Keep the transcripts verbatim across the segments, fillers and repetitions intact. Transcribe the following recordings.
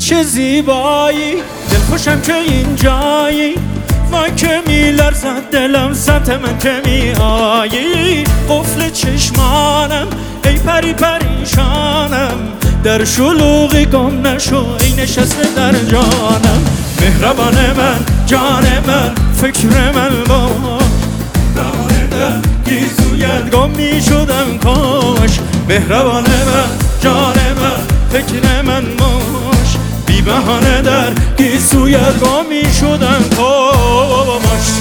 چه زیبایی دلخوشم که اینجایی، وای که میلرزد دلم سمت من که میایی. قفل چشمانم ای پری پریشانم، در شلوغی گم نشو ای نشسته در جانم. مهربان من جان من فکر من باش، در گیسویت گم میشدم کاش. مهربان من جان من فکر من باش، بی بهانه در گیسویت گم میشدم کاش.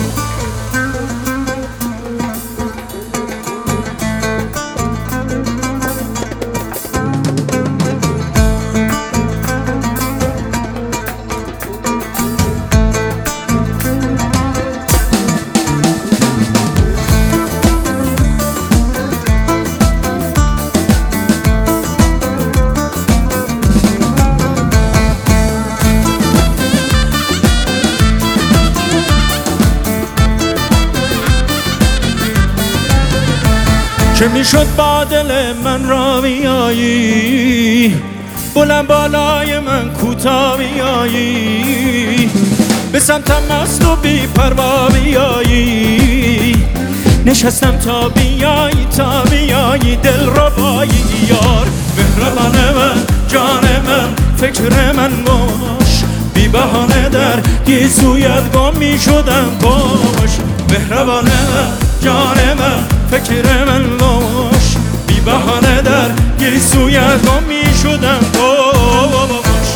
چه میشد با دل من را بیایی، بلند بالای من کوتا بیایی، به سمتم مست و بی پروا بیایی. نشستم تا بیایی تا بیایی دل ربایی یار. مهربان من جان من فکر من باش، بی بهانه در گیسویت گم میشدم کاش. مهربان من جان من فکر من باش، بی بهانه در گیسویت گم میشدم کاش.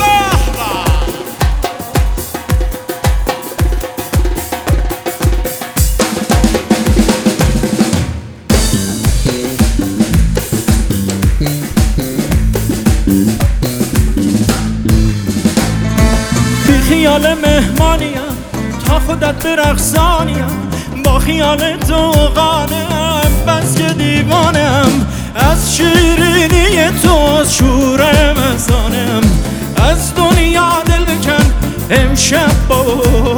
بی خیال مهمانیم تا خودت برقصانیم، با خیال تو قانم بس که دیوانم. از شیرینی تو از شور مزانم، از دنیا دل بکن امشب با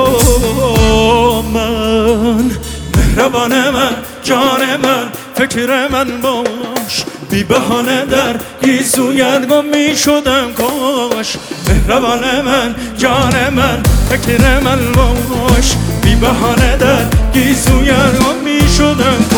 من. مهربان من جان من فکر من باش، بی بهانه در گیسویت گم میشدم کاش. مهربان من جان من فکر من باش، بی بهانه در گیسویت گم میشدم